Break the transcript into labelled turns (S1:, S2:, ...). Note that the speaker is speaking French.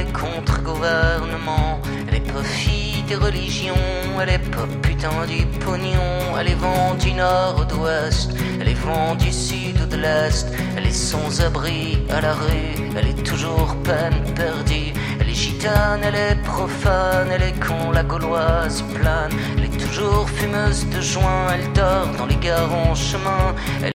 S1: est contre-gouvernement. Elle est profit des religions, elle est pas putain du pognon. Elle est vent du nord ou d'ouest, elle est vent du sud ou de l'est. Elle est sans abri à la rue, elle est toujours peine perdue. Elle est gitane, elle est profane, elle est con, la gauloise plane. Elle est toujours fumeuse de joint, elle dort dans les gares en chemin.